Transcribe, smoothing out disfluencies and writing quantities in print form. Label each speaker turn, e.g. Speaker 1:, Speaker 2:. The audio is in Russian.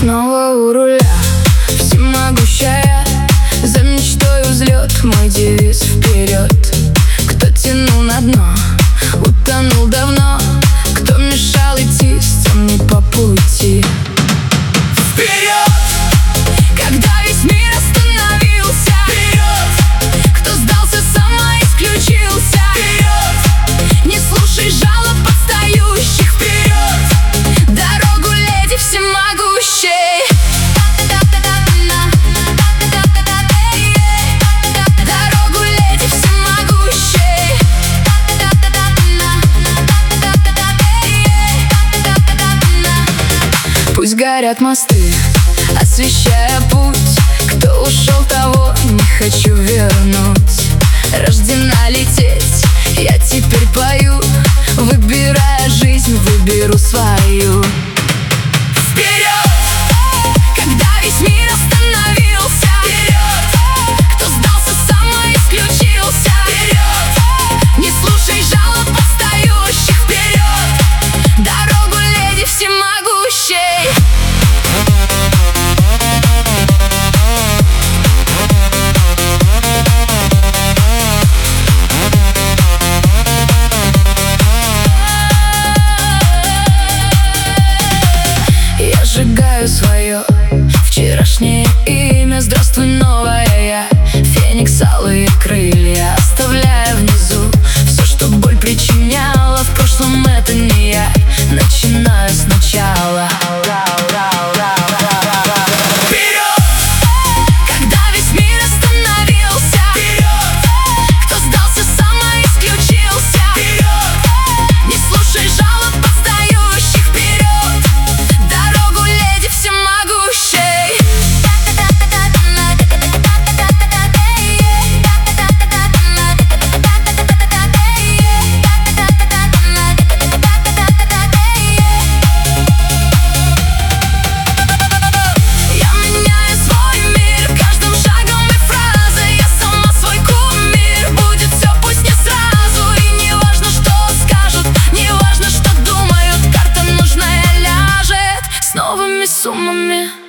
Speaker 1: Снова у руля, всемогущая, за мечтой взлет, мой девиз вперед. Кто тянул на дно, утонул давно, кто мешал идти, сам не по пути. Вперед! Когда весь мир остановился, вперед! Кто сдался, самоисключился, вперед! Не слушай жалоб отстающих, вперед! Дорогу леди всемогущей. Дорогу леди всемогущей. Пусть горят мосты, освещая путь. Кто ушел, того не хочу вернуть. Рождена лететь, я теперь пою. Выбирая жизнь, выберу свою. Вперед! Когда весь мир остановился, вперед! Кто сдался, самоисключился, вперед! Не слушай жалоб отстающих, вперед! Дорогу леди всемогущей. Сжигаю свое вчерашнее имя. Здравствуй, новая я, феникс, алые крылья, оставляя внизу все, что боль причиняла. В прошлом это не я, начинаю сначала. Вперед! Когда весь мир остановился, вперед! Кто сдался, самоисключился, вперед! Не слушай жалоб отстающих, вперед! Дорогу леди всемогущей. Я меняю свой мир каждым шагом и фразой. Я сама свой кумир, будет все пусть не сразу. И не важно, что скажут, не важно, что думают. Карта нужная ляжет с новыми суммами.